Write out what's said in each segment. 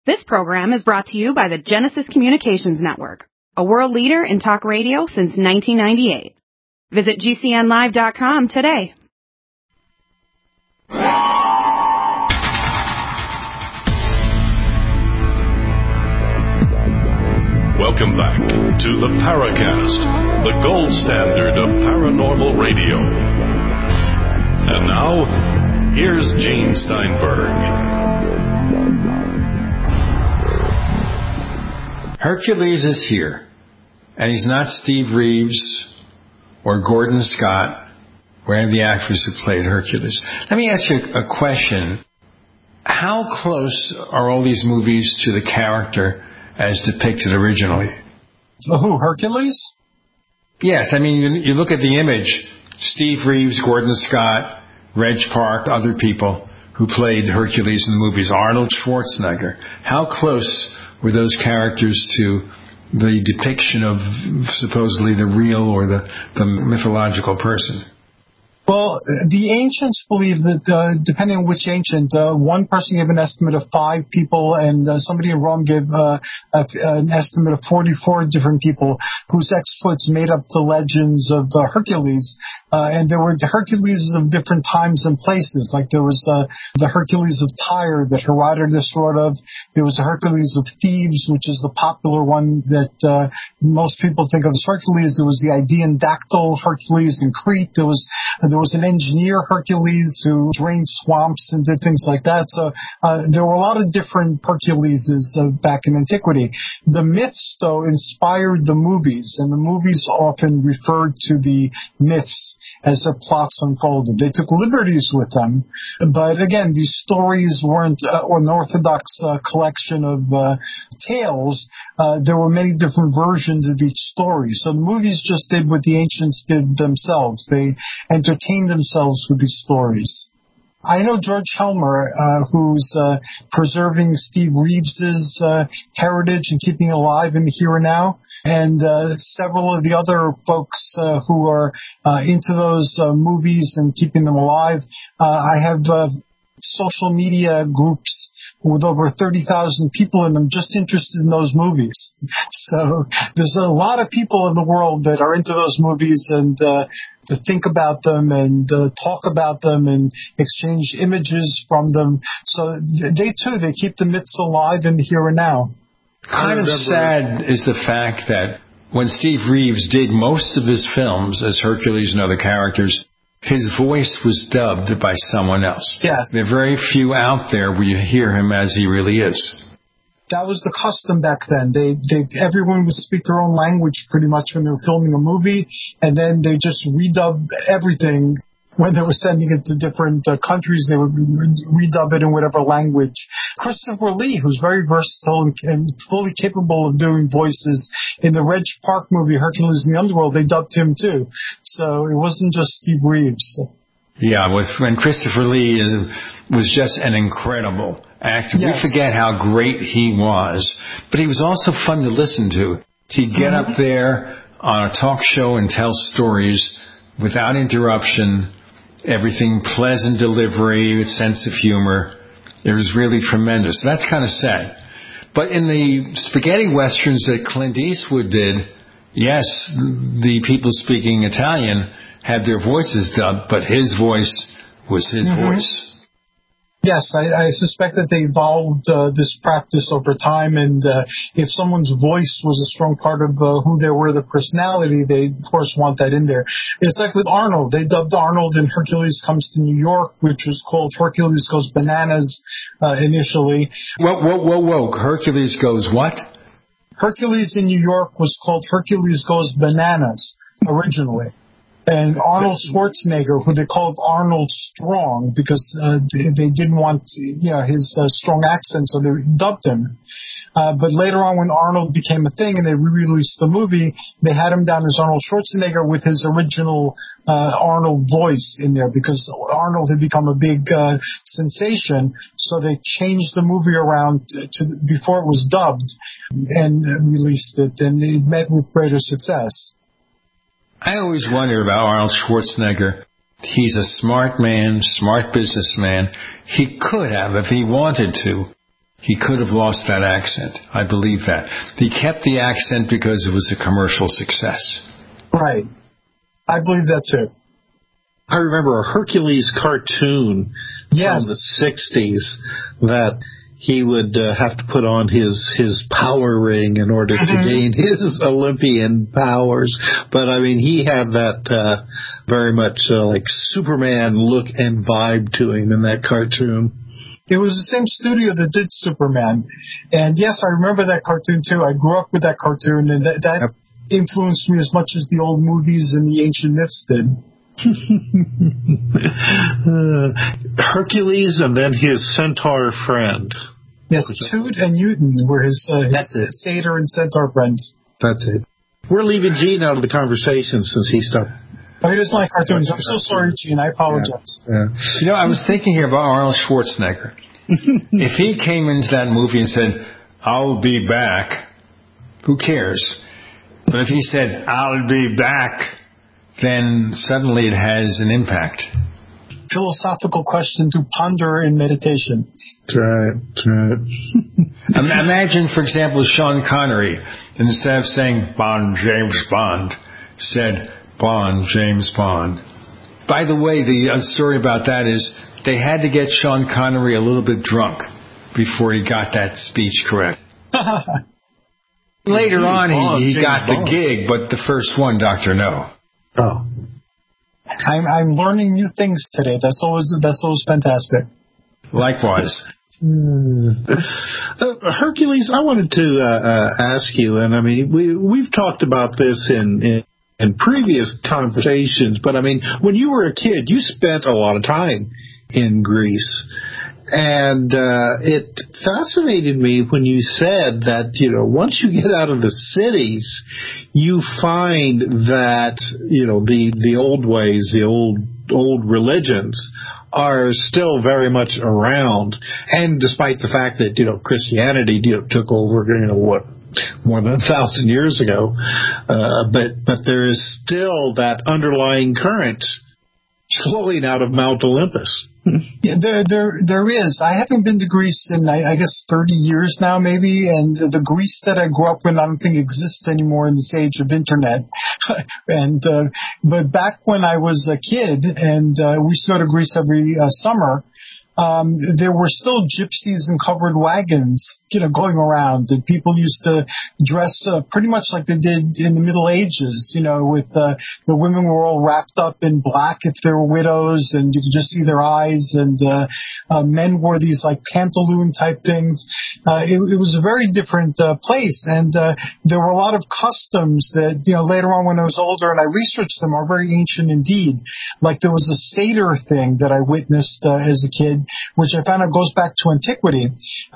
This program is brought to you by the Genesis Communications Network, a world leader in talk radio since 1998. Visit GCNlive.com today. Welcome back to the Paracast, the gold standard of paranormal radio. And now, here's Gene Steinberg. Hercules is here, and he's not Steve Reeves or Gordon Scott or any of the actors who played Hercules. Let me ask you a question. How close are all these movies to the character as depicted originally? Who, Hercules? Yes, I mean, you look at the image, Steve Reeves, Gordon Scott, Reg Park, other people who played Hercules in the movies, Arnold Schwarzenegger. How close were those characters to the depiction of supposedly the real or the mythological person? Well, the ancients believe that, depending on which ancient, one person gave an estimate of 5 people, and somebody in Rome gave an estimate of 44 different people whose exploits made up the legends of Hercules. And there were the Hercules of different times and places. Like there was the Hercules of Tyre that Herodotus wrote of. There was the Hercules of Thebes, which is the popular one that most people think of as Hercules. There was the Idaean dactyl Hercules in Crete. There was an engineer, Hercules, who drained swamps and did things like that. So there were a lot of different Herculeses back in antiquity. The myths, though, inspired the movies, and the movies often referred to the myths as their plots unfolded. They took liberties with them, but again, these stories weren't an orthodox collection of tales. There were many different versions of each story. So the movies just did what the ancients did themselves. They entertained themselves with these stories. I know George Helmer, who's preserving Steve Reeves's heritage and keeping it alive in the here and now, and several of the other folks who are into those movies and keeping them alive. I have social media groups with over 30,000 people in them just interested in those movies. So there's a lot of people in the world that are into those movies and to think about them and talk about them and exchange images from them. So they keep the myths alive in the here and now. Kind of sad is the fact that when Steve Reeves did most of his films as Hercules and other characters, his voice was dubbed by someone else. Yes. There are very few out there where you hear him as he really is. That was the custom back then. Everyone would speak their own language pretty much when they were filming a movie, and then they just redub everything. When they were sending it to different countries, they would redub it in whatever language. Christopher Lee, who's very versatile and fully capable of doing voices, in the Reg Park movie, Hercules in the Underworld, they dubbed him too. So it wasn't just Steve Reeves. Yeah, when Christopher Lee was just an incredible actor. Yes. We forget how great he was, but he was also fun to listen to. He'd get up there on a talk show and tell stories without interruption. Everything pleasant delivery, with sense of humor. It was really tremendous. That's kind of sad. But in the spaghetti westerns that Clint Eastwood did, yes, the people speaking Italian had their voices dubbed, but his voice was his voice. Yes, I suspect that they evolved this practice over time, and if someone's voice was a strong part of who they were, the personality, they, of course, want that in there. It's like with Arnold. They dubbed Arnold in Hercules Comes to New York, which was called Hercules Goes Bananas initially. Whoa. Hercules Goes what? Hercules in New York was called Hercules Goes Bananas originally. And Arnold Schwarzenegger, who they called Arnold Strong because they didn't want his strong accent, so they dubbed him. But later on, when Arnold became a thing and they re-released the movie, they had him down as Arnold Schwarzenegger with his original Arnold voice in there because Arnold had become a big sensation. So they changed the movie around to before it was dubbed and released it, and it met with greater success. I always wonder about Arnold Schwarzenegger. He's a smart man, smart businessman. He could have, if he wanted to, he could have lost that accent. I believe that. He kept the accent because it was a commercial success. Right. I believe that too. I remember a Hercules cartoon from the 60s that he would have to put on his power ring in order to gain his Olympian powers. But, I mean, he had that very much like Superman look and vibe to him in that cartoon. It was the same studio that did Superman. And, yes, I remember that cartoon, too. I grew up with that cartoon, and that influenced me as much as the old movies and the ancient myths did. Hercules and then his centaur friend. Yes, Toot and Newton were his satyr and centaur friends. That's it. We're leaving Gene out of the conversation since he stopped. Oh, he doesn't like cartoons. I'm so sorry, Gene. I apologize. Yeah. You know, I was thinking here about Arnold Schwarzenegger. If he came into that movie and said, "I'll be back," who cares? But if he said, "I'll be back," then suddenly it has an impact. Philosophical question to ponder in meditation. That's right. Imagine, for example, Sean Connery, instead of saying Bond, James Bond, said Bond, James Bond. By the way, the story about that is they had to get Sean Connery a little bit drunk before he got that speech correct. Later on, he got the gig, but the first one, Dr. No. Oh. I'm learning new things today. That's always fantastic. Likewise. Hercules, I wanted to ask you, and I mean, we've talked about this in previous conversations, but I mean, when you were a kid, you spent a lot of time in Greece. And it fascinated me when you said that, you know, once you get out of the cities, you find that, you know, the old ways, the old religions are still very much around. And despite the fact that, you know, Christianity, you know, took over, you know, more than 1,000 years ago, but there is still that underlying current flowing out of Mount Olympus. Yeah, there is. I haven't been to Greece in, I guess, 30 years now, maybe. And the Greece that I grew up in, I don't think exists anymore in this age of internet. But back when I was a kid, and we used to go to Greece every summer, there were still gypsies and covered wagons, you know, going around, and people used to dress pretty much like they did in the Middle Ages, you know, with the women were all wrapped up in black if they were widows, and you could just see their eyes, and men wore these like pantaloon type things. It was a very different place, and there were a lot of customs that, you know, later on when I was older and I researched them are very ancient indeed. Like there was a satyr thing that I witnessed as a kid, which I found out goes back to antiquity.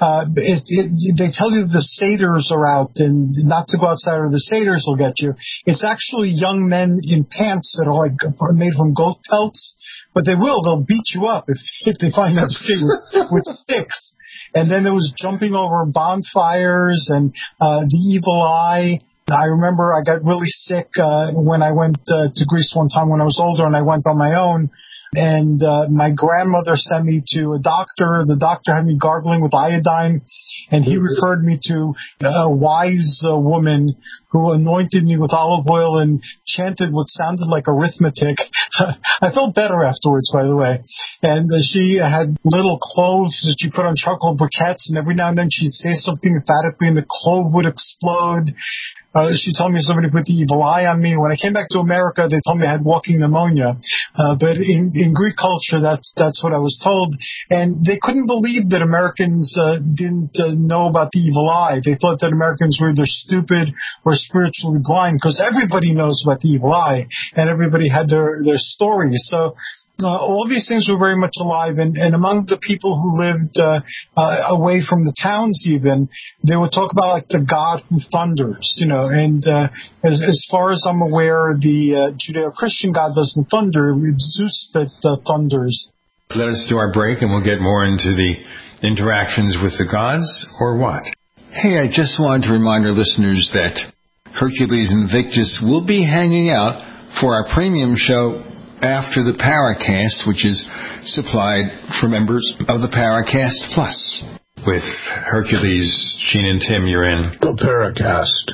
They tell you the satyrs are out and not to go outside or the satyrs will get you. It's actually young men in pants that are like made from goat pelts, but they'll beat you up if they find that with sticks. And then there was jumping over bonfires and the evil eye. I remember I got really sick when I went to Greece one time when I was older, and I went on my own. And my grandmother sent me to a doctor. The doctor had me gargling with iodine, and he referred me to a wise woman who anointed me with olive oil and chanted what sounded like arithmetic. I felt better afterwards, by the way. And she had little cloves that she put on chocolate briquettes, and every now and then she'd say something emphatically, and the clove would explode. She told me somebody put the evil eye on me. When I came back to America, they told me I had walking pneumonia. But in Greek culture, that's what I was told. And they couldn't believe that Americans didn't know about the evil eye. They thought that Americans were either stupid or spiritually blind, because everybody knows about the evil eye, and everybody had their stories. So all these things were very much alive, and among the people who lived away from the towns even, they would talk about like the God who thunders, you know, and as far as I'm aware, the Judeo-Christian God doesn't thunder, it's Zeus that thunders. Let us do our break and we'll get more into the interactions with the gods, or what? Hey, I just wanted to remind our listeners that Hercules Invictus will be hanging out for our premium show after the Paracast, which is supplied for members of the Paracast Plus. with Hercules. Gene and Tim, you're in The Paracast.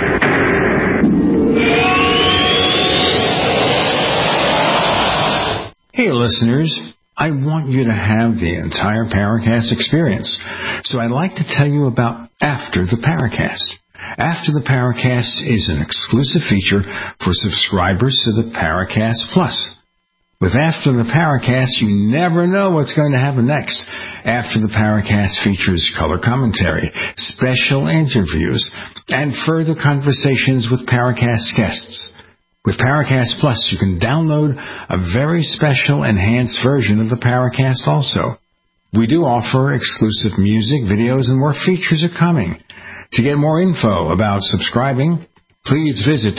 Hey, listeners. I want you to have the entire Paracast experience. So I'd like to tell you about After the Paracast. After the Paracast is an exclusive feature for subscribers to the Paracast Plus. With After the Paracast, you never know what's going to happen next. After the Paracast features color commentary, special interviews, and further conversations with Paracast guests. With Paracast Plus, you can download a very special enhanced version of the Paracast also. We do offer exclusive music, videos, and more features are coming. To get more info about subscribing, please visit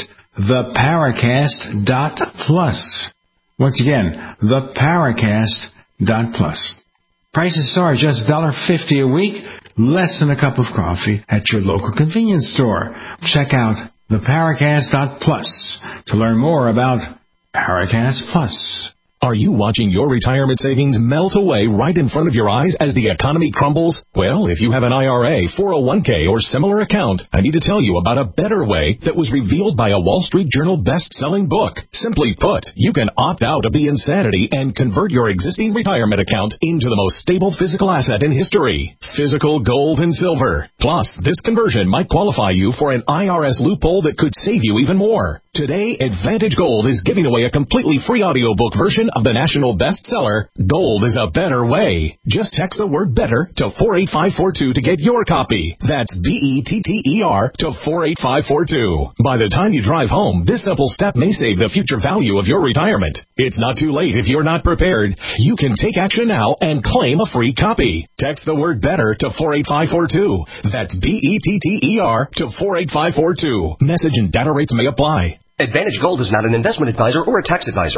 theparacast.plus. Once again, theparacast.plus. Prices are just $1.50 a week, less than a cup of coffee at your local convenience store. Check out theparacast.plus to learn more about Paracast Plus. Are you watching your retirement savings melt away right in front of your eyes as the economy crumbles? Well, if you have an IRA, 401k, or similar account, I need to tell you about a better way that was revealed by a Wall Street Journal best-selling book. Simply put, you can opt out of the insanity and convert your existing retirement account into the most stable physical asset in history, physical gold and silver. Plus, this conversion might qualify you for an IRS loophole that could save you even more. Today, Advantage Gold is giving away a completely free audiobook version of the national bestseller, Gold is a Better Way. Just text the word BETTER to 48542 to get your copy. That's BETTER to 48542. By the time you drive home, this simple step may save the future value of your retirement. It's not too late if you're not prepared. You can take action now and claim a free copy. Text the word BETTER to 48542. That's BETTER to 48542. Message and data rates may apply. Advantage Gold is not an investment advisor or a tax advisor.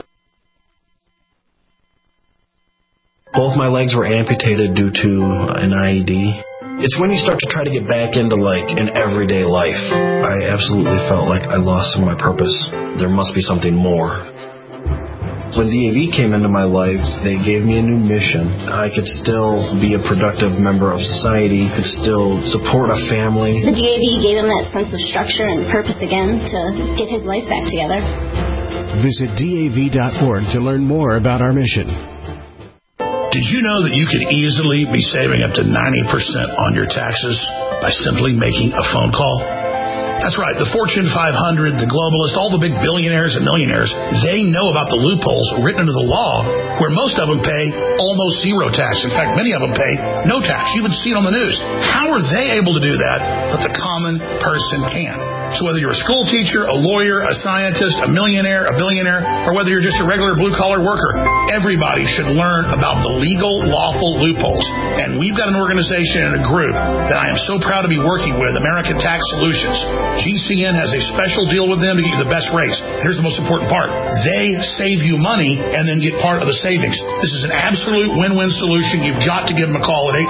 Both my legs were amputated due to an IED. It's when you start to try to get back into, an everyday life. I absolutely felt like I lost some of my purpose. There must be something more. When DAV came into my life, they gave me a new mission. I could still be a productive member of society, could still support a family. The DAV gave him that sense of structure and purpose again to get his life back together. Visit DAV.org to learn more about our mission. Did you know that you could easily be saving up to 90% on your taxes by simply making a phone call? That's right. The Fortune 500, the globalists, all the big billionaires and millionaires, they know about the loopholes written into the law where most of them pay almost zero tax. In fact, many of them pay no tax. You would see it on the news. How are they able to do that, but the common person can? So whether you're a school teacher, a lawyer, a scientist, a millionaire, a billionaire, or whether you're just a regular blue-collar worker, everybody should learn about the legal, lawful loopholes. And we've got an organization and a group that I am so proud to be working with, American Tax Solutions. GCN has a special deal with them to get you the best rates. Here's the most important part. They save you money and then get part of the savings. This is an absolute win-win solution. You've got to give them a call at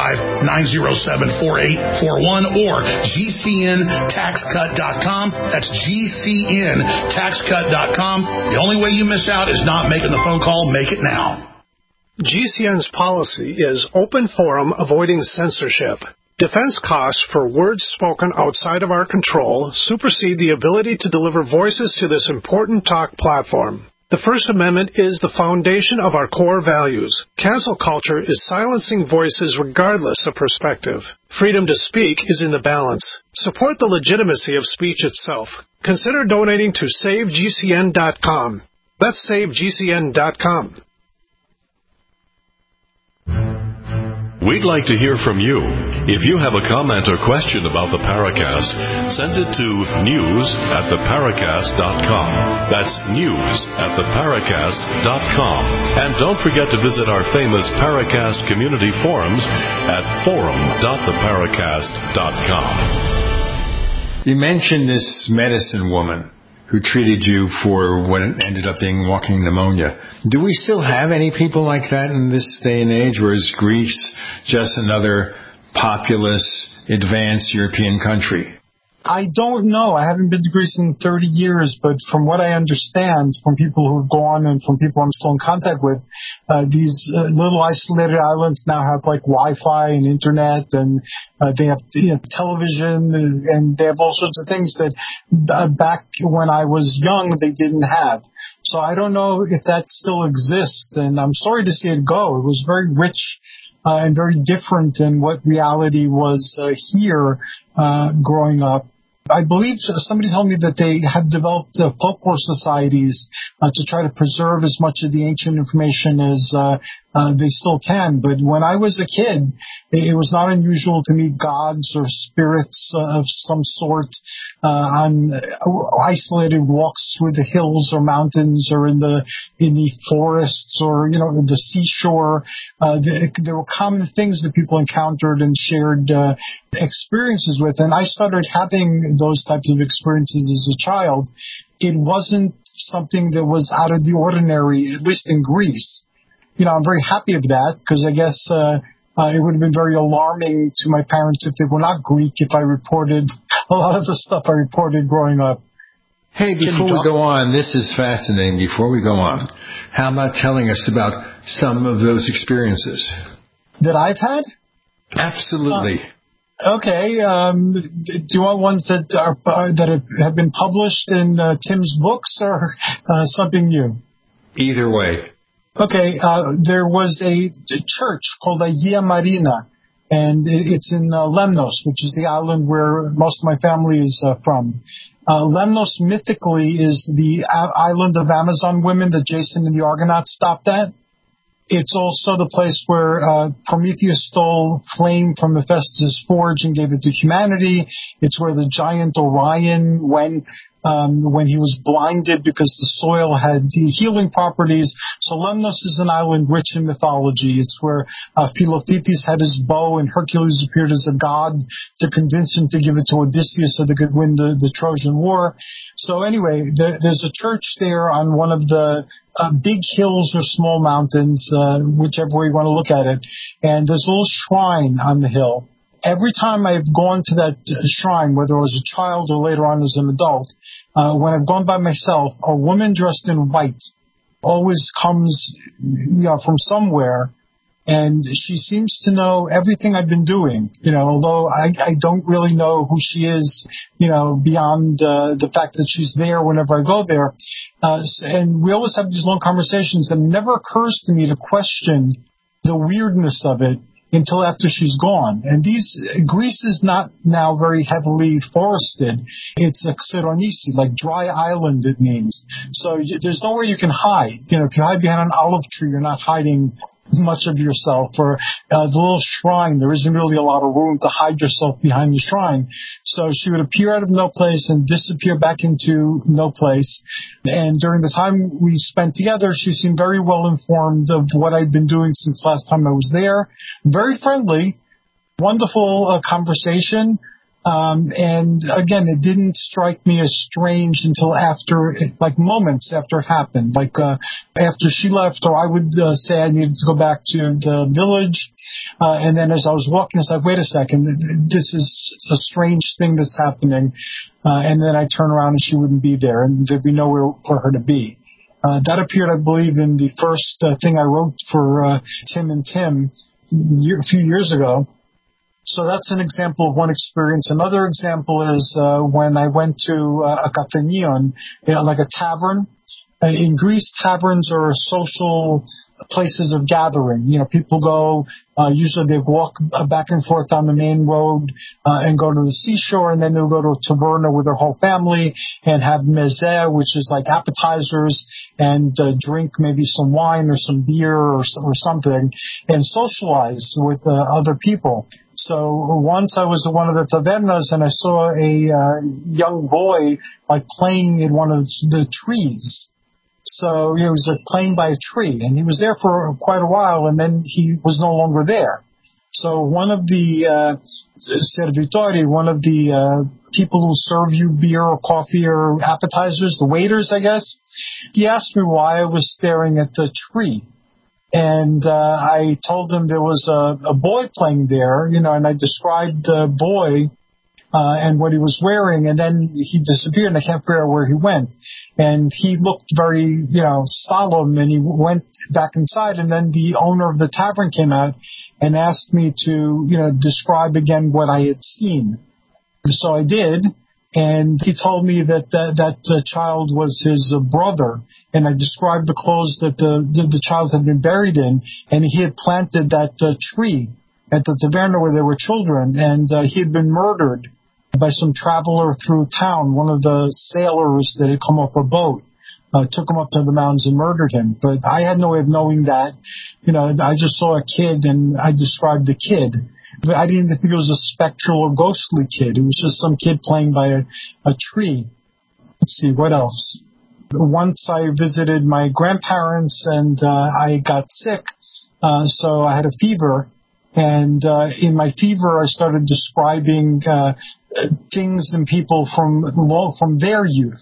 855-907-4841 or GCNTaxCut.com. That's GCNTaxCut.com. The only way you miss out is not making the phone call. Make it now. GCN's policy is open forum, avoiding censorship. Defense costs for words spoken outside of our control supersede the ability to deliver voices to this important talk platform. The First Amendment is the foundation of our core values. Cancel culture is silencing voices regardless of perspective. Freedom to speak is in the balance. Support the legitimacy of speech itself. Consider donating to SaveGCN.com. That's SaveGCN.com. We'd like to hear from you. If you have a comment or question about the Paracast, send it to news@theparacast.com. That's news@theparacast.com. And don't forget to visit our famous Paracast community forums at forum.theparacast.com. You mentioned this medicine woman who treated you for what ended up being walking pneumonia. Do we still have any people like that in this day and age, or is Greece just another populous, advanced European country? I don't know. I haven't been to Greece in 30 years, but from what I understand from people who've gone and from people I'm still in contact with, these little isolated islands now have like Wi-Fi and internet, and they have television, and they have all sorts of things that back when I was young they didn't have. So I don't know if that still exists, and I'm sorry to see it go. It was very rich and very different than what reality was here growing up. I believe somebody told me that they have developed folklore societies to try to preserve as much of the ancient information as they still can. But when I was a kid, it was not unusual to meet gods or spirits of some sort on isolated walks through the hills or mountains or in the forests or the seashore. There were common things that people encountered and shared experiences with, and I started having those types of experiences as a child. It wasn't something that was out of the ordinary, at least in Greece. I'm very happy of that, because I guess it would have been very alarming to my parents if they were not Greek, if I reported a lot of the stuff I reported growing up. Hey, before we go on, this is fascinating. Before we go on, how about telling us about some of those experiences that I've had? Absolutely. Okay. Do you want ones that have been published in Tim's books, or something new? Either way. Okay. There was a church called Agia Marina, and it's in Lemnos, which is the island where most of my family is from. Lemnos mythically is the island of Amazon women that Jason and the Argonauts stopped at. It's also the place where Prometheus stole flame from Hephaestus' forge and gave it to humanity. It's where the giant Orion went when he was blinded because the soil had healing properties. So Lemnos is an island rich in mythology. It's where Philoctetes had his bow and Hercules appeared as a god to convince him to give it to Odysseus so they could win the Trojan War. So anyway, there's a church there on one of the big hills or small mountains, whichever way you want to look at it. And there's a little shrine on the hill. Every time I've gone to that shrine, whether I was a child or later on as an adult, when I've gone by myself, a woman dressed in white always comes from somewhere, and she seems to know everything I've been doing, although I don't really know who she is, beyond the fact that she's there whenever I go there. And we always have these long conversations, and it never occurs to me to question the weirdness of it until after she's gone. And Greece is not now very heavily forested. It's a xeronisi, like dry island it means. So there's nowhere you can hide. If you hide behind an olive tree, you're not hiding much of yourself. Or the little shrine, there isn't really a lot of room to hide yourself behind the shrine. So she would appear out of no place and disappear back into no place. And during the time we spent together, she seemed very well informed of what I'd been doing since last time I was there. Very friendly, wonderful conversation. And again, it didn't strike me as strange until after, like moments after it happened. Like after she left, or I would say I needed to go back to the village. And then as I was walking, I was like, wait a second, this is a strange thing that's happening. And then I turn around and she wouldn't be there, and there'd be nowhere for her to be. That appeared, I believe, in the first thing I wrote for Tim and Tim a few years ago. So that's an example of one experience. Another example is when I went to a kafenion, like a tavern. In Greece, taverns are social places of gathering. People go, usually they walk back and forth on the main road and go to the seashore, and then they'll go to a taverna with their whole family and have mezze, which is like appetizers, and drink maybe some wine or some beer or something, and socialize with other people. So once I was at one of the tavernas and I saw a young boy like playing in one of the trees. So he was playing by a tree, and he was there for quite a while, and then he was no longer there. So one of the servitori, one of the people who serve you beer or coffee or appetizers, the waiters, I guess, he asked me why I was staring at the tree. And I told him there was a boy playing there, and I described the boy and what he was wearing, and then he disappeared, and I can't figure out where he went. And he looked very, solemn, and he went back inside, and then the owner of the tavern came out and asked me to, describe again what I had seen. So I did, and he told me that child was his brother, and I described the clothes that the child had been buried in, and he had planted that tree at the taverna where there were children, and he had been murdered by some traveler through town. One of the sailors that had come off a boat took him up to the mountains and murdered him. But I had no way of knowing that. I just saw a kid, and I described the kid. But I didn't even think it was a spectral or ghostly kid. It was just some kid playing by a tree. Let's see, what else? Once I visited my grandparents, and I got sick, so I had a fever. And in my fever, I started describing things and people from their youth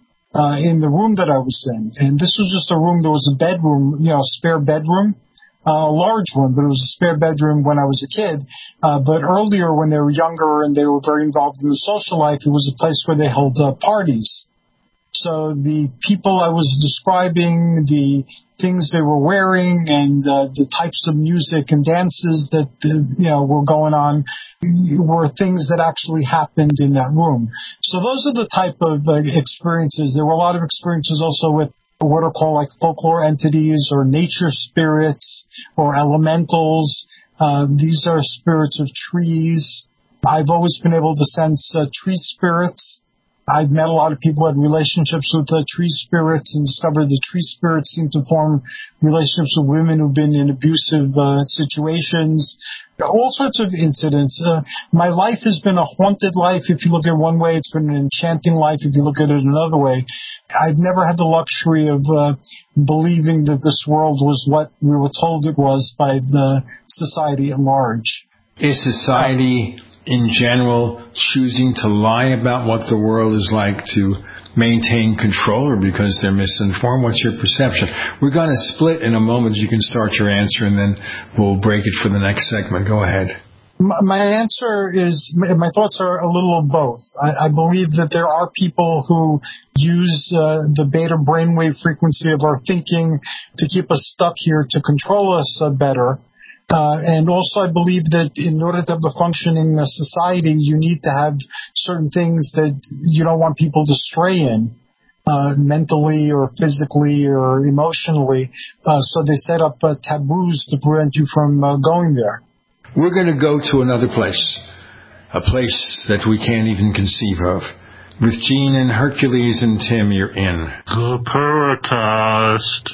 in the room that I was in. And this was just a room. There was a bedroom, a spare bedroom, a large one, but it was a spare bedroom when I was a kid. But earlier, when they were younger and they were very involved in the social life, it was a place where they held parties. So the people I was describing, the things they were wearing, and the types of music and dances that were going on were things that actually happened in that room. So those are the type of experiences. There were a lot of experiences also with what are called like folklore entities or nature spirits or elementals. These are spirits of trees. I've always been able to sense tree spirits. I've met a lot of people who had relationships with tree spirits and discovered the tree spirits seem to form relationships with women who've been in abusive situations. All sorts of incidents. My life has been a haunted life. If you look at it one way, it's been an enchanting life. If you look at it another way, I've never had the luxury of believing that this world was what we were told it was by the society at large. Is society in general choosing to lie about what the world is like to maintain control, or because they're misinformed? What's your perception? We're going to split in a moment. You can start your answer, and then we'll break it for the next segment. Go ahead. My answer is, my thoughts are a little of both. I believe that there are people who use the beta brainwave frequency of our thinking to keep us stuck here, to control us better. And also I believe that in order to have a functioning society, you need to have certain things that you don't want people to stray in, mentally or physically or emotionally. So they set up taboos to prevent you from going there. We're going to go to another place, a place that we can't even conceive of. With Gene and Hercules and Tim, you're in the Paracast.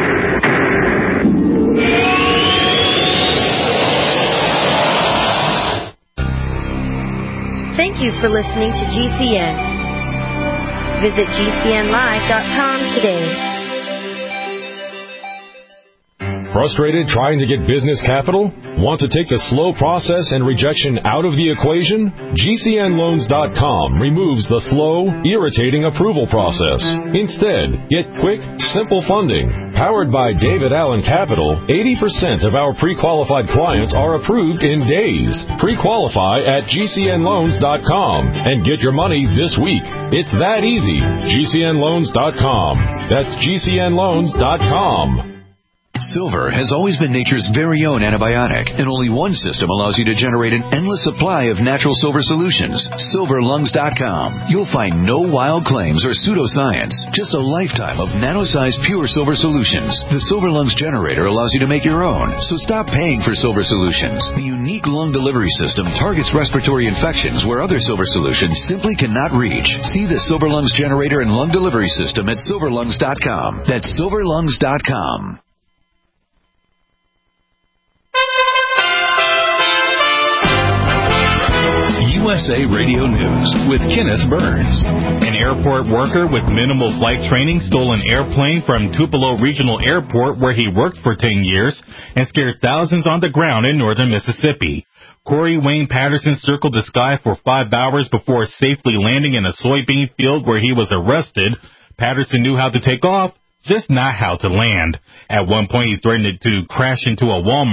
Thank you for listening to GCN. Visit GCNlive.com today. Frustrated trying to get business capital? Want to take the slow process and rejection out of the equation? GCNloans.com removes the slow, irritating approval process. Instead, get quick, simple funding. Powered by David Allen Capital, 80% of our pre-qualified clients are approved in days. Pre-qualify at GCNloans.com and get your money this week. It's that easy. GCNloans.com. That's GCNloans.com. Silver has always been nature's very own antibiotic, and only one system allows you to generate an endless supply of natural silver solutions. SilverLungs.com. You'll find no wild claims or pseudoscience, just a lifetime of nano-sized pure silver solutions. The Silver Lungs generator allows you to make your own, so stop paying for silver solutions. The unique lung delivery system targets respiratory infections where other silver solutions simply cannot reach. See the Silver Lungs generator and lung delivery system at SilverLungs.com. That's SilverLungs.com. USA Radio News with Kenneth Burns. An airport worker with minimal flight training stole an airplane from Tupelo Regional Airport, where he worked for 10 years, and scared thousands on the ground in northern Mississippi. Corey Wayne Patterson circled the sky for 5 hours before safely landing in a soybean field where he was arrested. Patterson knew how to take off, just not how to land. At one point, he threatened to crash into a Walmart.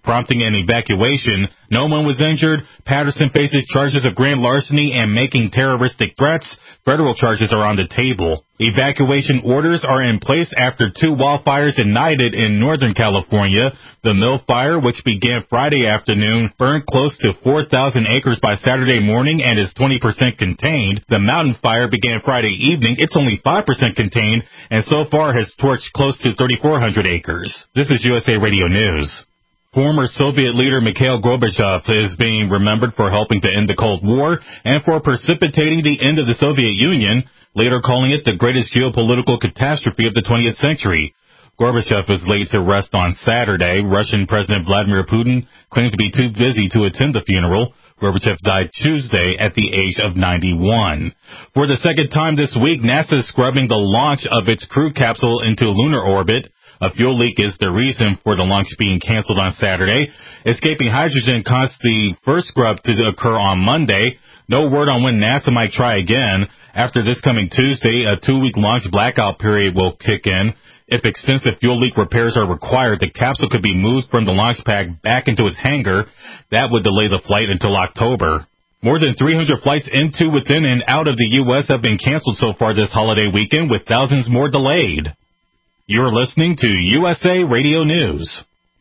prompting an evacuation. No one was injured. Patterson faces charges of grand larceny and making terroristic threats. Federal charges are on the table. Evacuation orders are in place after 2 wildfires ignited in Northern California. The Mill Fire, which began Friday afternoon, burned close to 4,000 acres by Saturday morning and is 20% contained. The Mountain Fire began Friday evening. It's only 5% contained and so far has torched close to 3,400 acres. This is USA Radio News. Former Soviet leader Mikhail Gorbachev is being remembered for helping to end the Cold War and for precipitating the end of the Soviet Union, later calling it the greatest geopolitical catastrophe of the 20th century. Gorbachev was laid to rest on Saturday. Russian President Vladimir Putin claimed to be too busy to attend the funeral. Gorbachev died Tuesday at the age of 91. For the second time this week, NASA is scrubbing the launch of its crew capsule into lunar orbit. A fuel leak is the reason for the launch being canceled on Saturday. Escaping hydrogen caused the first scrub to occur on Monday. No word on when NASA might try again. After this coming Tuesday, a 2-week launch blackout period will kick in. If extensive fuel leak repairs are required, the capsule could be moved from the launch pad back into its hangar. That would delay the flight until October. More than 300 flights into, within, and out of the U.S. have been canceled so far this holiday weekend, with thousands more delayed. You're listening to USA Radio News.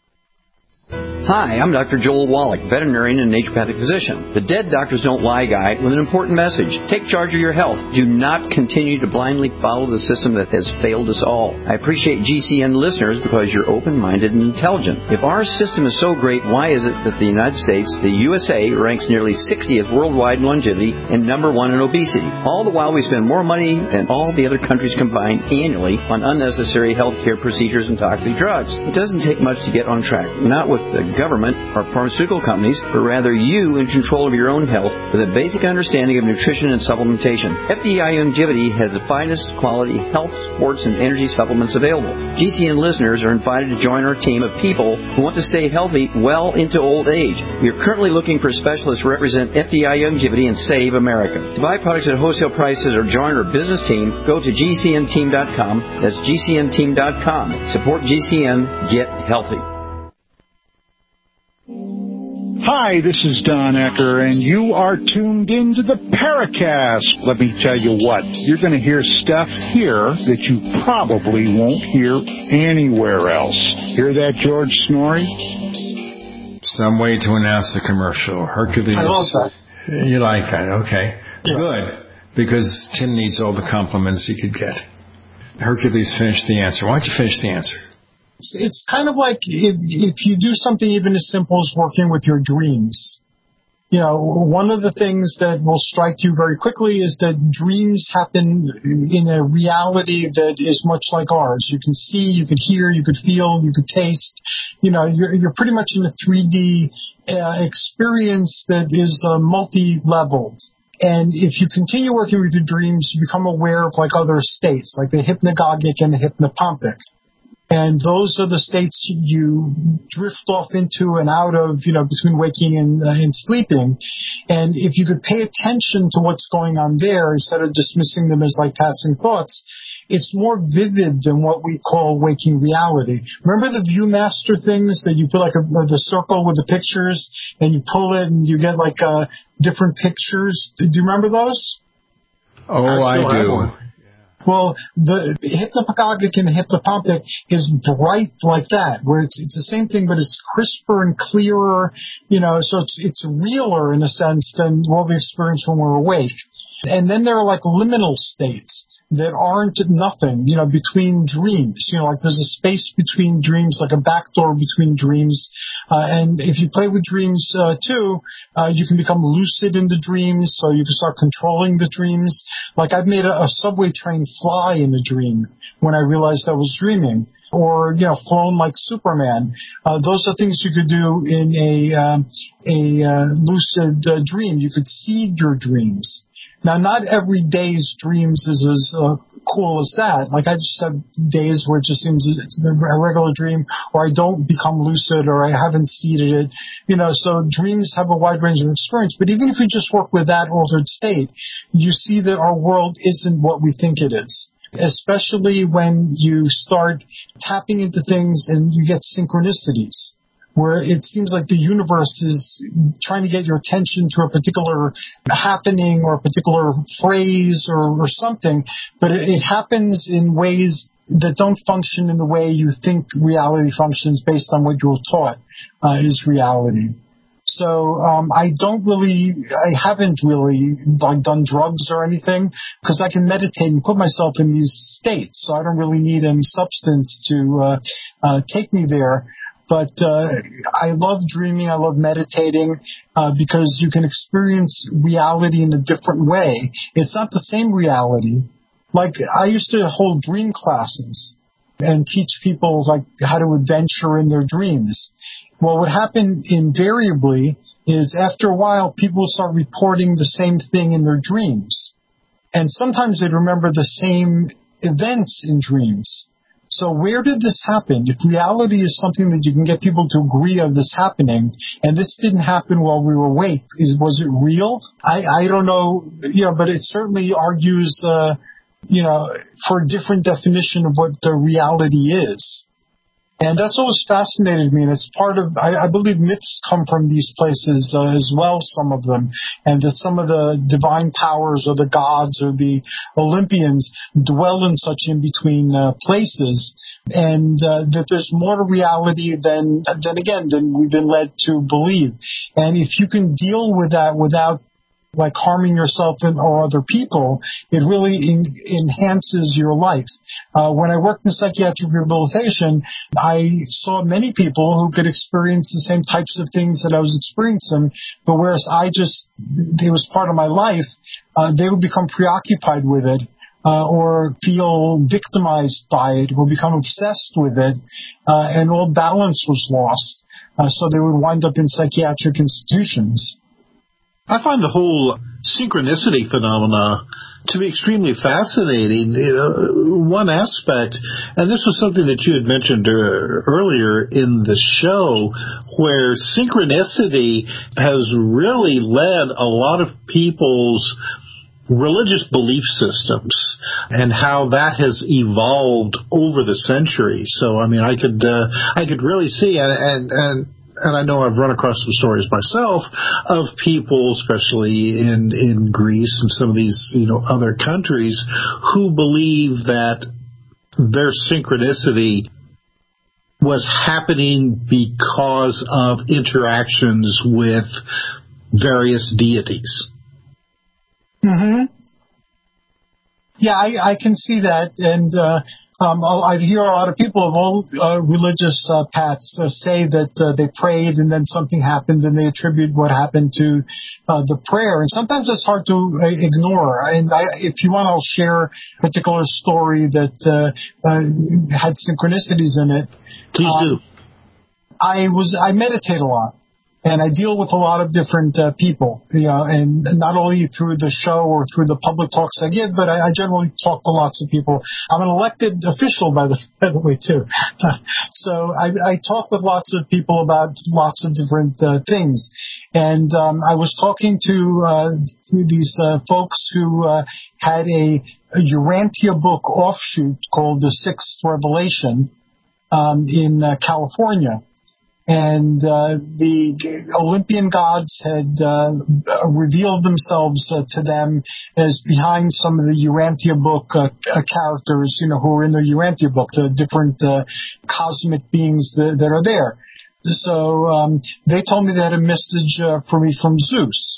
Hi, I'm Dr. Joel Wallach, veterinarian and naturopathic physician. The Dead Doctors Don't Lie guy with an important message. Take charge of your health. Do not continue to blindly follow the system that has failed us all. I appreciate GCN listeners because you're open-minded and intelligent. If our system is so great, why is it that the United States, the USA, ranks nearly 60th worldwide in longevity and number 1 in obesity? All the while we spend more money than all the other countries combined annually on unnecessary health care procedures and toxic drugs. It doesn't take much to get on track. Not with the government or pharmaceutical companies, but rather you in control of your own health with a basic understanding of nutrition and supplementation. FDI Longevity has the finest quality health, sports, and energy supplements available. GCN listeners are invited to join our team of people who want to stay healthy well into old age. We are currently looking for specialists to represent FDI Longevity and Save America. To buy products at wholesale prices or join our business team, go to GCNteam.com. That's GCNteam.com. Support GCN. Get healthy. Hi, this is Don Ecker, and you are tuned into the Paracast. Let me tell you what, you're going to hear stuff here that you probably won't hear anywhere else. Hear that, George Snorri? Some way to announce the commercial. Hercules. I love that. You like that, okay. Yeah. Good, because Tim needs all the compliments he could get. Hercules finished the answer. Why don't you finish the answer? It's kind of like if you do something even as simple as working with your dreams. You know, one of the things that will strike you very quickly is that dreams happen in a reality that is much like ours. You can see, you could hear, you could feel, you could taste. You know, you're pretty much in a 3D experience that is multi-leveled. And if you continue working with your dreams, you become aware of like other states, like the hypnagogic and the hypnopompic. And those are the states you drift off into and out of, you know, between waking and sleeping. And if you could pay attention to what's going on there instead of dismissing them as like passing thoughts, it's more vivid than what we call waking reality. Remember the Viewmaster things that you put like the circle with the pictures and you pull it and you get like different pictures? Do you remember those? Oh, I do. Well, the hypnagogic and the hypnopompic is bright like that, where it's the same thing, but it's crisper and clearer, you know, so it's realer in a sense than what we experience when we're awake. And then there are like liminal states that aren't nothing, you know, between dreams. You know, like there's a space between dreams, like a back door between dreams. And if you play with dreams, too, you can become lucid in the dreams, so you can start controlling the dreams. Like I've made a subway train fly in a dream when I realized I was dreaming. Or, you know, flown like Superman. Those are things you could do in a lucid dream. You could seed your dreams. Now, not every day's dreams is as cool as that. Like, I just have days where it just seems it's a regular dream, or I don't become lucid, or I haven't seeded it. You know, so dreams have a wide range of experience. But even if we just work with that altered state, you see that our world isn't what we think it is. Especially when you start tapping into things and you get synchronicities. where it seems like the universe is trying to get your attention to a particular happening or a particular phrase or something, but it happens in ways that don't function in the way you think reality functions based on what you're taught is reality. So I haven't really done drugs or anything, because I can meditate and put myself in these states, so I don't really need any substance to take me there. But I love dreaming, I love meditating, because you can experience reality in a different way. It's not the same reality. Like, I used to hold dream classes and teach people like how to adventure in their dreams. Well, what happened invariably is after a while, people start reporting the same thing in their dreams. And sometimes they'd remember the same events in dreams. So where did this happen? If reality is something that you can get people to agree on this happening, and this didn't happen while we were awake, was it real? I don't know, but it certainly argues, for a different definition of what the reality is. And that's always fascinated me, and it's part of, I believe myths come from these places as well, some of them, and that some of the divine powers or the gods or the Olympians dwell in such in-between places, and that there's more to reality than we've been led to believe. And if you can deal with that without like harming yourself or other people, it really enhances your life. When I worked in psychiatric rehabilitation, I saw many people who could experience the same types of things that I was experiencing, but whereas it was part of my life, they would become preoccupied with it, or feel victimized by it, or become obsessed with it, and all balance was lost. So they would wind up in psychiatric institutions. I find the whole synchronicity phenomena to be extremely fascinating. One aspect, and this was something that you had mentioned earlier in the show, where synchronicity has really led a lot of people's religious belief systems and how that has evolved over the centuries. So, I mean, I could really see, and I know I've run across some stories myself of people, especially in Greece and some of these, other countries, who believe that their synchronicity was happening because of interactions with various deities. Mm-hmm. Yeah, I can see that, and I hear a lot of people of all religious paths say that they prayed and then something happened and they attribute what happened to the prayer. And sometimes it's hard to ignore. And if you want, I'll share a particular story that had synchronicities in it. Please do. I meditate a lot. And I deal with a lot of different people, and not only through the show or through the public talks I give, but I generally talk to lots of people. I'm an elected official, by the way, too. So I talk with lots of people about lots of different things. And I was talking to these folks who had a Urantia book offshoot called The Sixth Revelation in California. And the Olympian gods had revealed themselves to them as behind some of the Urantia book characters, who are in the Urantia book, the different cosmic beings that are there. So they told me they had a message for me from Zeus.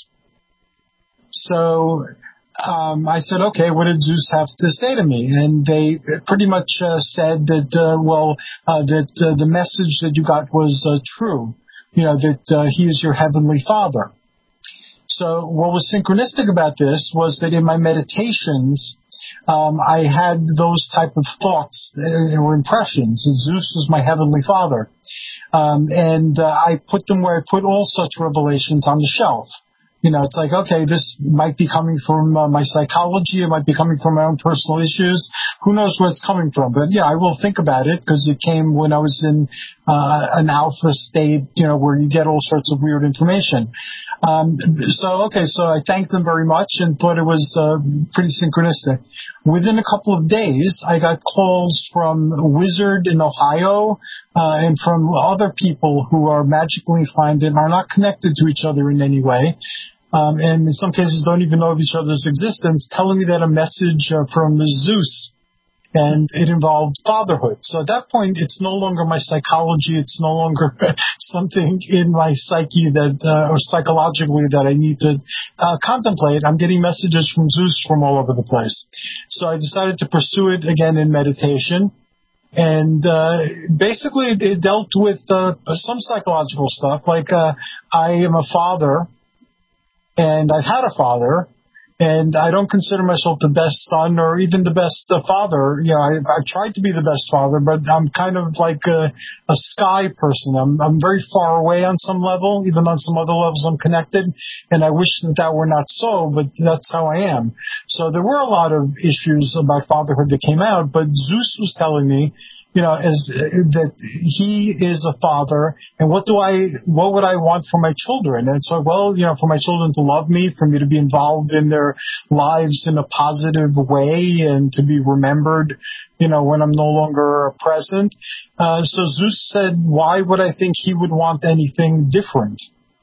So I said, okay, what did Zeus have to say to me? And they pretty much said that, that the message that you got was true, that he is your heavenly father. So what was synchronistic about this was that in my meditations, I had those type of thoughts or impressions. Zeus was my heavenly father. And I put them where I put all such revelations on the shelf. It's like, okay, this might be coming from my psychology. It might be coming from my own personal issues. Who knows where it's coming from? But yeah, I will think about it because it came when I was in an alpha state, where you get all sorts of weird information. So I thanked them very much and thought it was pretty synchronistic. within a couple of days, I got calls from Wizard in Ohio and from other people who are magically inclined and are not connected to each other in any way. And in some cases don't even know of each other's existence, telling me that a message from Zeus, and it involved fatherhood. So at that point, it's no longer my psychology. It's no longer something in my psyche that, or psychologically that I need to contemplate. I'm getting messages from Zeus from all over the place. So I decided to pursue it again in meditation. And basically, it dealt with some psychological stuff, like I am a father, and I've had a father. And I don't consider myself the best son or even the best father. You know, I've tried to be the best father, but I'm kind of like a sky person. I'm very far away on some level, even on some other levels I'm connected. And I wish that were not so, but that's how I am. So there were a lot of issues about fatherhood that came out, but Zeus was telling me, you know, that he is a father, and what would I want for my children? And so, well, you know, for my children to love me, for me to be involved in their lives in a positive way, and to be remembered, you know, when I'm no longer present. So Zeus said, why would I think he would want anything different?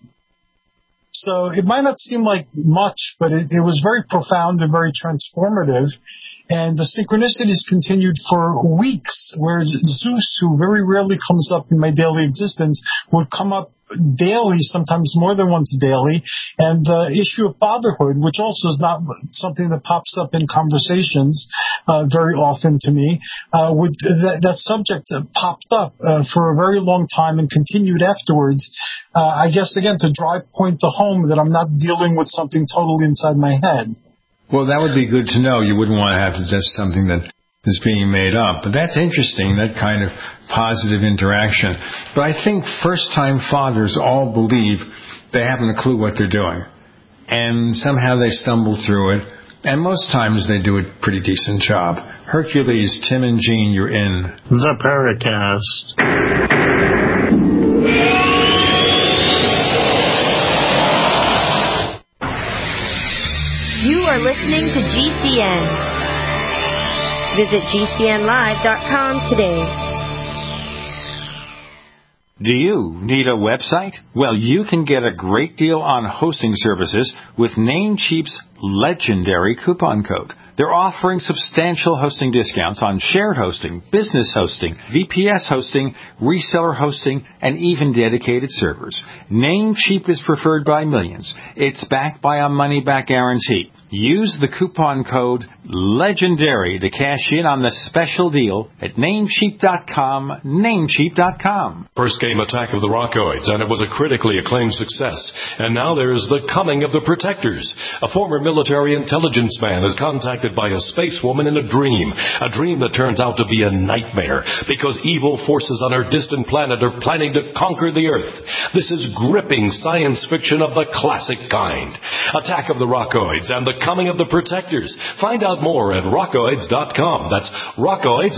So it might not seem like much, but it was very profound and very transformative. And the synchronicities continued for weeks, where Zeus, who very rarely comes up in my daily existence, would come up daily, sometimes more than once daily. And the issue of fatherhood, which also is not something that pops up in conversations very often to me, that subject popped up for a very long time and continued afterwards. I guess, again, to point the home that I'm not dealing with something totally inside my head. Well, that would be good to know. You wouldn't want to have to just something that is being made up. But that's interesting, that kind of positive interaction. But I think first-time fathers all believe they haven't a clue what they're doing. And somehow they stumble through it. And most times they do a pretty decent job. Hercules, Tim and Jean, you're in The Paracast. You are listening to GCN. Visit GCNlive.com today. Do you need a website? Well, you can get a great deal on hosting services with Namecheap's legendary coupon code. They're offering substantial hosting discounts on shared hosting, business hosting, VPS hosting, reseller hosting, and even dedicated servers. Namecheap is preferred by millions. It's backed by a money-back guarantee. Use the coupon code LEGENDARY to cash in on the special deal at Namecheap.com, Namecheap.com. First came Attack of the Rockoids, and it was a critically acclaimed success. And now there's The Coming of the Protectors. A former military intelligence man is contacted by a space woman in a dream that turns out to be a nightmare because evil forces on her distant planet are planning to conquer the Earth. This is gripping science fiction of the classic kind. Attack of the Rockoids and The Coming of the Protectors. Find out more at rockoids.com. That's Rockoids,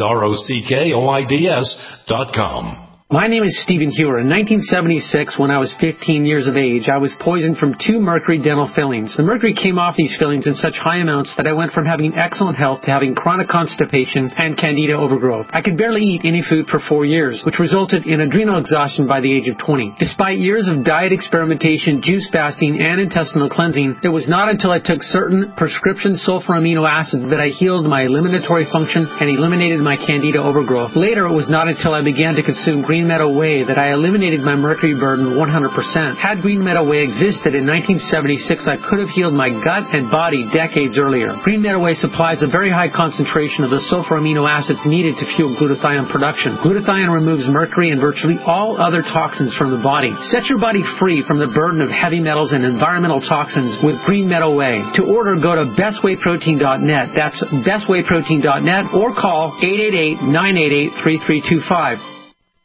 ROCKOIDS.com. My name is Stephen Hewer. In 1976, when I was 15 years of age, I was poisoned from 2 mercury dental fillings. The mercury came off these fillings in such high amounts that I went from having excellent health to having chronic constipation and candida overgrowth. I could barely eat any food for 4 years, which resulted in adrenal exhaustion by the age of 20. Despite years of diet experimentation, juice fasting, and intestinal cleansing, it was not until I took certain prescription sulfur amino acids that I healed my eliminatory function and eliminated my candida overgrowth. Later, it was not until I began to consume Green Meadow Whey that I eliminated my mercury burden 100%. Had Green Meadow Whey existed in 1976, I could have healed my gut and body decades earlier. Green Meadow Whey supplies a very high concentration of the sulfur amino acids needed to fuel glutathione production. Glutathione removes mercury and virtually all other toxins from the body. Set your body free from the burden of heavy metals and environmental toxins with Green Meadow Whey. To order, go to bestwayprotein.net. That's bestwayprotein.net or call 888-988-3325.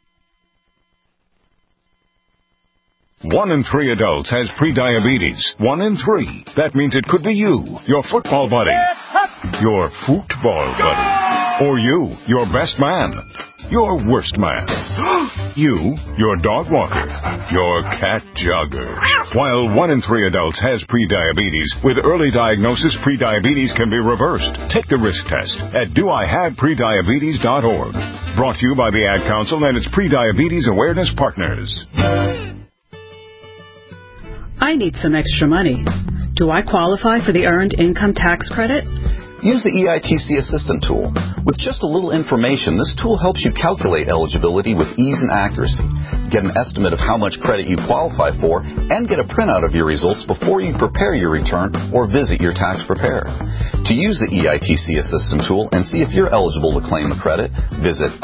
1 in 3 adults has prediabetes. 1 in 3. That means it could be you, your football buddy, your football buddy, or you, your best man, your worst man. You, your dog walker, your cat jogger. While 1 in 3 adults has prediabetes, with early diagnosis, prediabetes can be reversed. Take the risk test at doihaveprediabetes.org. Brought to you by the Ad Council and its Prediabetes Awareness Partners. I need some extra money. Do I qualify for the Earned Income Tax Credit? Use the EITC Assistant tool. With just a little information, this tool helps you calculate eligibility with ease and accuracy. Get an estimate of how much credit you qualify for and get a printout of your results before you prepare your return or visit your tax preparer. To use the EITC Assistant tool and see if you're eligible to claim a credit, visit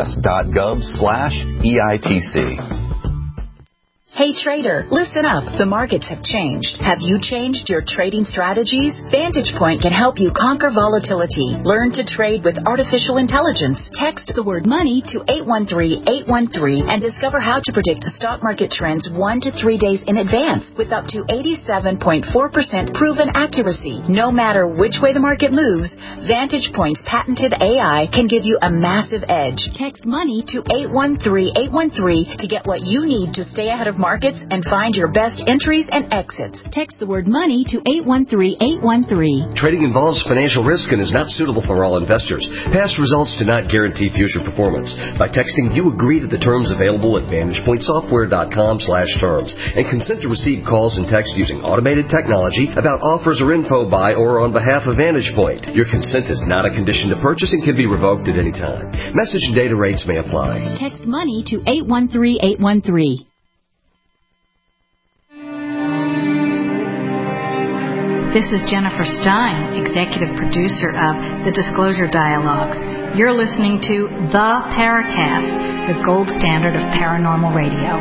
irs.gov/EITC. Hey trader, listen up. The markets have changed. Have you changed your trading strategies? Vantage Point can help you conquer volatility. Learn to trade with artificial intelligence. Text the word money to 813-813 and discover how to predict the stock market trends 1 to 3 days in advance with up to 87.4% proven accuracy. No matter which way the market moves, Vantage Point's patented AI can give you a massive edge. Text money to 813-813 to get what you need to stay ahead of markets and find your best entries and exits. Text the word money to 813-813. Trading involves financial risk and is not suitable for all investors. Past results do not guarantee future performance. By texting, you agree to the terms available at VantagePointSoftware.com/terms and consent to receive calls and texts using automated technology about offers or info by or on behalf of Vantage Point. Your consent is not a condition to purchase and can be revoked at any time. Message and data rates may apply. Text money to 813-813. This is Jennifer Stein, executive producer of The Disclosure Dialogues. You're listening to The Paracast, the gold standard of paranormal radio.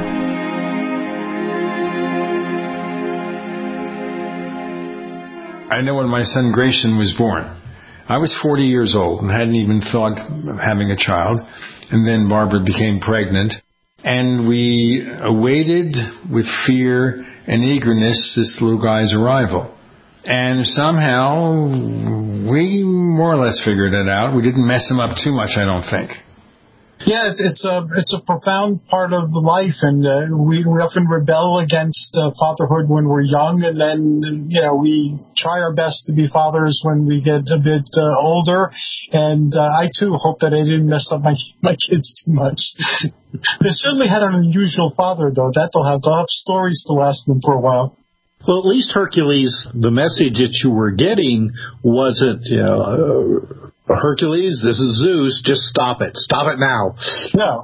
I know when my son Grayson was born, I was 40 years old and hadn't even thought of having a child. And then Barbara became pregnant. And we awaited with fear and eagerness this little guy's arrival. And somehow we more or less figured it out. We didn't mess him up too much, I don't think. Yeah, it's a profound part of life, and we often rebel against fatherhood when we're young, and then we try our best to be fathers when we get a bit older. And I too hope that I didn't mess up my kids too much. They certainly had an unusual father, though. They'll have stories to last them for a while. Well, at least Hercules, the message that you were getting wasn't, Hercules, this is Zeus, just stop it. Stop it now. No.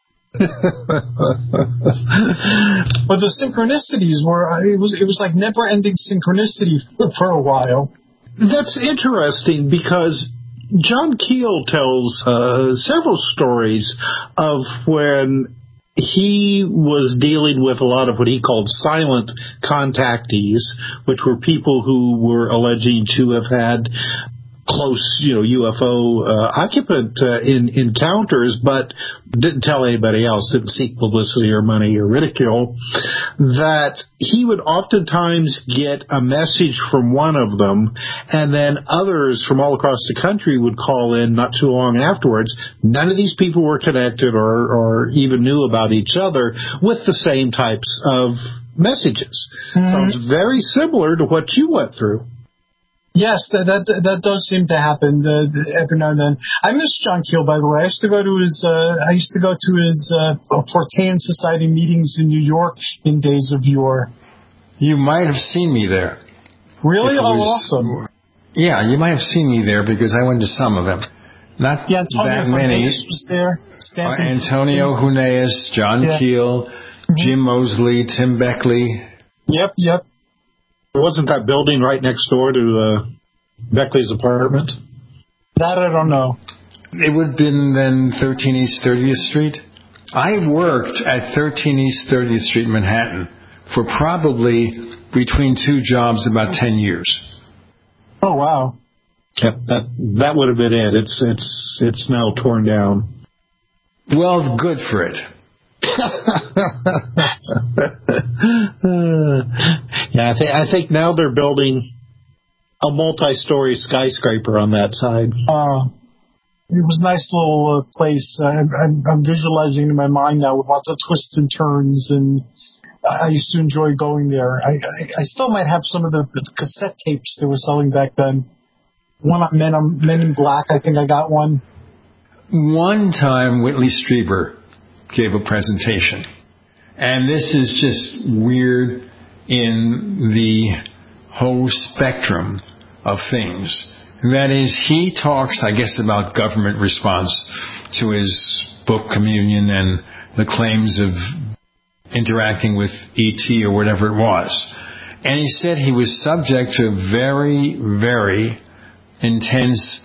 But the synchronicities were, it was like never-ending synchronicity for a while. That's interesting because John Keel tells several stories of when he was dealing with a lot of what he called silent contactees, which were people who were alleging to have had close, UFO occupant encounters, but didn't tell anybody else, didn't seek publicity or money or ridicule, that he would oftentimes get a message from one of them, and then others from all across the country would call in not too long afterwards. None of these people were connected or even knew about each other with the same types of messages. Mm-hmm. Sounds very similar to what you went through. Yes, that does seem to happen every now and then. I miss John Keel, by the way. I used to go to his Fortean Society meetings in New York in days of yore. You might have seen me there. Really? Awesome. Yeah, you might have seen me there because I went to some of them. Not that many. Was there. Antonio Huneeus, John Keel, Jim Mosley, Tim Beckley. Yep. Wasn't that building right next door to Beckley's apartment? That I don't know. It would have been then 13 East 30th Street. I worked at 13 East 30th Street, Manhattan, for probably between two jobs about 10 years. Oh, wow. Yep, that would have been it. It's now torn down. Well, good for it. Yeah, I think now they're building a multi-story skyscraper on that side. It was a nice little place. I'm visualizing in my mind now with lots of twists and turns, and I used to enjoy going there. I still might have some of the cassette tapes they were selling back then. One on Men in Black, I think I got one. One time, Whitley Strieber gave a presentation, and this is just weird in the whole spectrum of things. That is, he talks, I guess, about government response to his book Communion and the claims of interacting with E.T. or whatever it was. And he said he was subject to a very, very intense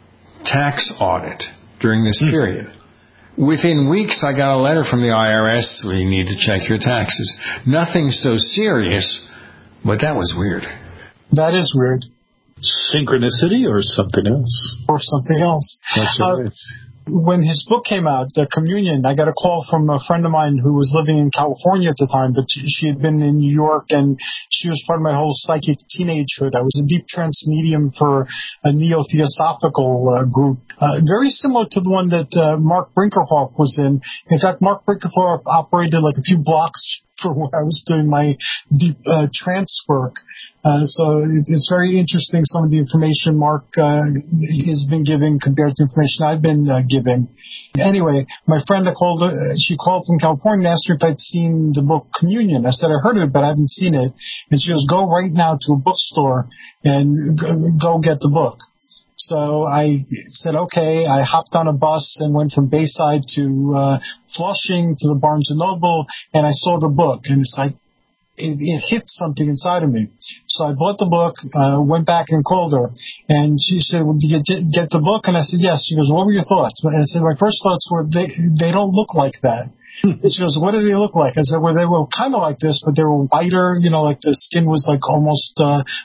tax audit during this period. Within weeks, I got a letter from the IRS, we need to check your taxes. Nothing so serious, but that was weird. That is weird. Synchronicity or something else? Or something else. That's right. When his book came out, Communion, I got a call from a friend of mine who was living in California at the time, but she had been in New York, and she was part of my whole psychic teenagehood. I was a deep trance medium for a neo-theosophical group, very similar to the one that Mark Brinkerhoff was in. In fact, Mark Brinkerhoff operated like a few blocks from where I was doing my deep trance work. So it's very interesting, some of the information Mark has been giving compared to information I've been giving. Anyway, my friend she called from California and asked me if I'd seen the book Communion. I said, I heard of it, but I haven't seen it. And she goes, go right now to a bookstore and go get the book. So I said, okay. I hopped on a bus and went from Bayside to Flushing to the Barnes & Noble, and I saw the book. And it's like, it hit something inside of me. So I bought the book, went back and called her, and she said, well, did you get the book? And I said, yes. She goes, what were your thoughts? And I said, my first thoughts were, they don't look like that. And she goes, what do they look like? I said, well, they were kind of like this, but they were whiter, like the skin was like almost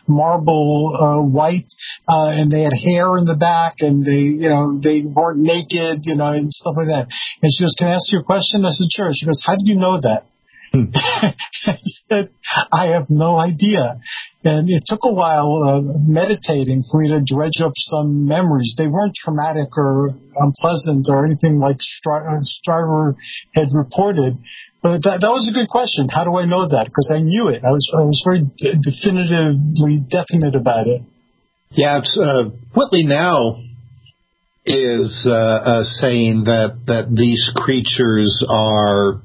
marble white, and they had hair in the back, and they weren't naked, and stuff like that. And she goes, can I ask you a question? I said, sure. She goes, how did you know that? I said, I have no idea. And it took a while meditating for me to dredge up some memories. They weren't traumatic or unpleasant or anything like Stryver had reported. But that was a good question. How do I know that? Because I knew it. I was very definitively definite about it. Yeah, it's, Whitley now is saying that these creatures are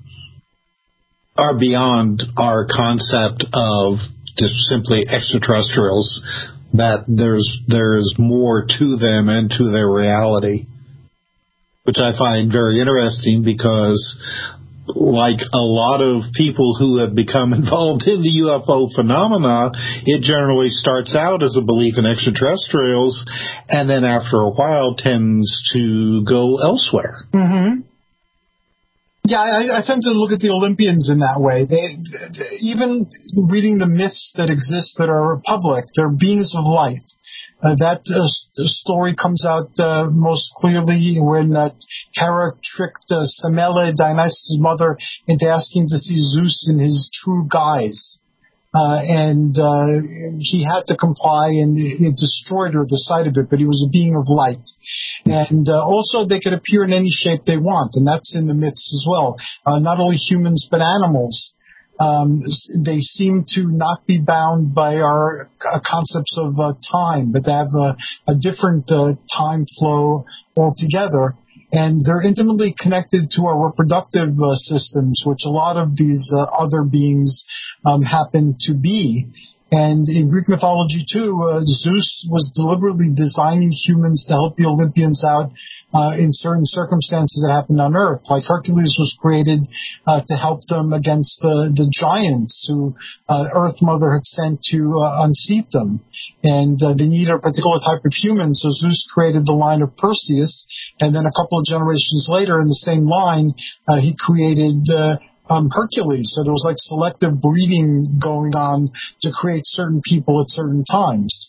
beyond our concept of just simply extraterrestrials, that there's more to them and to their reality, which I find very interesting because, like a lot of people who have become involved in the UFO phenomena, it generally starts out as a belief in extraterrestrials and then after a while tends to go elsewhere. Mm-hmm. Yeah, I tend to look at the Olympians in that way. They even reading the myths that exist that are public, they're beings of light. That story comes out most clearly when Hera tricked Semele, Dionysus' mother, into asking to see Zeus in his true guise. And he had to comply, and it destroyed her, the sight of it, but he was a being of light. And also they could appear in any shape they want, and that's in the myths as well. Not only humans, but animals. They seem to not be bound by our concepts of time, but they have a different time flow altogether. And they're intimately connected to our reproductive systems, which a lot of these other beings happen to be. And in Greek mythology, too, Zeus was deliberately designing humans to help the Olympians out in certain circumstances that happened on Earth. Like Hercules was created to help them against the giants who Earth Mother had sent to unseat them. And they needed a particular type of human, so Zeus created the line of Perseus. And then a couple of generations later, in the same line, he created Hercules. So there was like selective breeding going on to create certain people at certain times.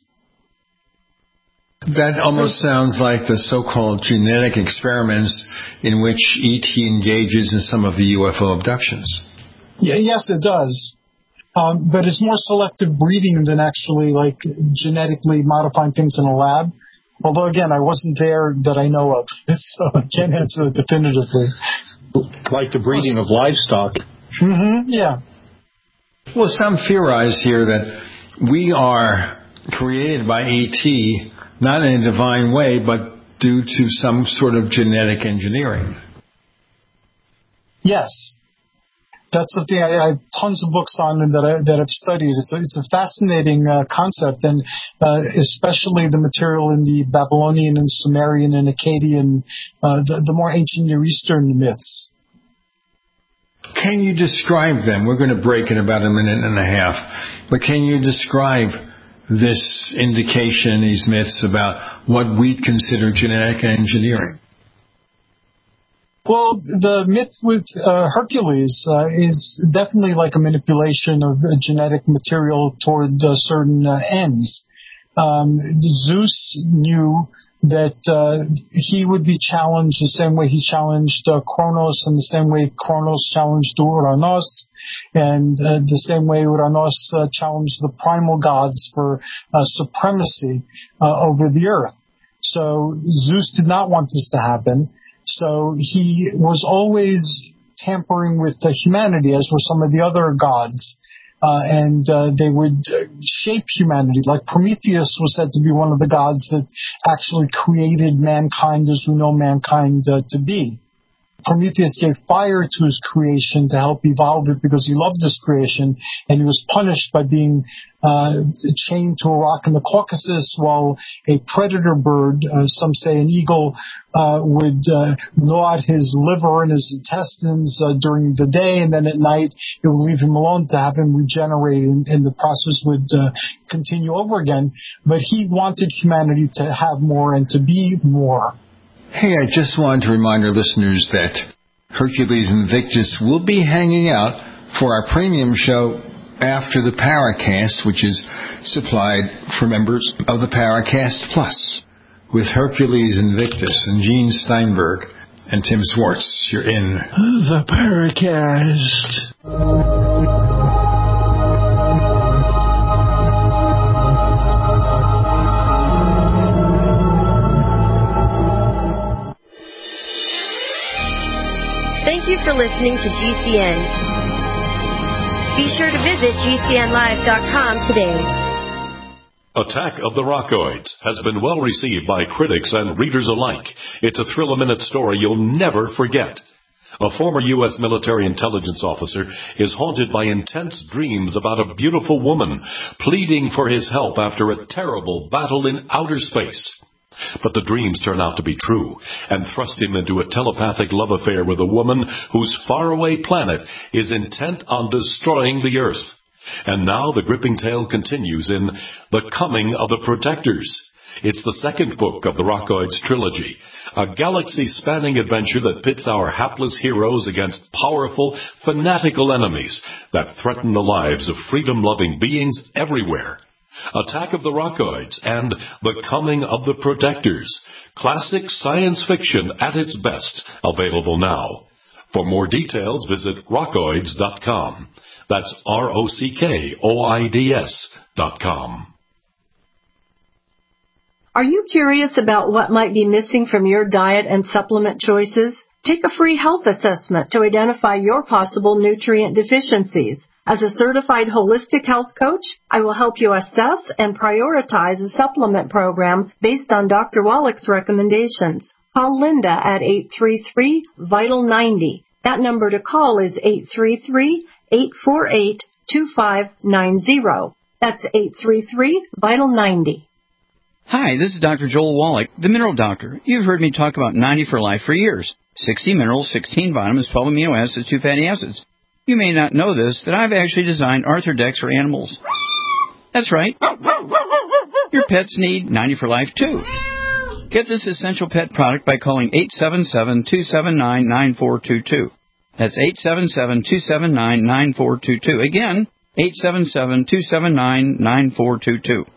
That almost sounds like the so-called genetic experiments in which E.T. engages in some of the UFO abductions. Yeah, yes, it does. But it's more selective breeding than actually like genetically modifying things in a lab. Although, again, I wasn't there that I know of, so I can't answer that definitively. Like the breeding of livestock. Mm-hmm, yeah. Well, some theorize here that we are created by ET, not in a divine way, but due to some sort of genetic engineering. Yes. That's something I have tons of books on and that I've studied. It's a fascinating concept, and especially the material in the Babylonian and Sumerian and Akkadian, the more ancient Near Eastern myths. Can you describe them? We're going to break in about a minute and a half, but can you describe this indication, these myths about what we'd consider genetic engineering? Well, the myth with Hercules is definitely like a manipulation of genetic material toward certain ends. Zeus knew that he would be challenged the same way he challenged Kronos, and the same way Kronos challenged Uranos, and the same way Uranos challenged the primal gods for supremacy over the earth. So Zeus did not want this to happen. So he was always tampering with humanity, as were some of the other gods. And they would shape humanity. Like Prometheus was said to be one of the gods that actually created mankind as we know mankind to be. Prometheus gave fire to his creation to help evolve it because he loved his creation, and he was punished by being chained to a rock in the Caucasus while a predator bird, some say an eagle, would gnaw at his liver and his intestines during the day, and then at night it would leave him alone to have him regenerate, and the process would continue over again. But he wanted humanity to have more and to be more. Hey, I just wanted to remind our listeners that Hercules Invictus will be hanging out for our premium show after the Paracast, which is supplied for members of the Paracast Plus, with Hercules Invictus and Gene Steinberg and Tim Swartz. You're in the Paracast. Thank you for listening to GCN. Be sure to visit GCNlive.com today. Attack of the Rockoids has been well received by critics and readers alike. It's a thrill-a-minute story you'll never forget. A former U.S. military intelligence officer is haunted by intense dreams about a beautiful woman pleading for his help after a terrible battle in outer space. But the dreams turn out to be true and thrust him into a telepathic love affair with a woman whose faraway planet is intent on destroying the Earth. And now the gripping tale continues in The Coming of the Protectors. It's the second book of the Rockoids trilogy, a galaxy-spanning adventure that pits our hapless heroes against powerful, fanatical enemies that threaten the lives of freedom-loving beings everywhere. Attack of the Rockoids and The Coming of the Protectors. Classic science fiction at its best. Available now. For more details, visit rockoids.com. That's ROCKOIDS.com. Are you curious about what might be missing from your diet and supplement choices? Take a free health assessment to identify your possible nutrient deficiencies. As a certified holistic health coach, I will help you assess and prioritize a supplement program based on Dr. Wallach's recommendations. Call Linda at 833-VITAL-90. That number to call is 833-848-2590. That's 833-VITAL-90. Hi, this is Dr. Joel Wallach, the Mineral Doctor. You've heard me talk about 90 for Life for years. 60 minerals, 16 vitamins, 12 amino acids, 2 fatty acids. You may not know this, that I've actually designed Arthrodex for animals. That's right. Your pets need 90 for Life, too. Get this essential pet product by calling 877-279-9422. That's 877-279-9422. Again, 877-279-9422.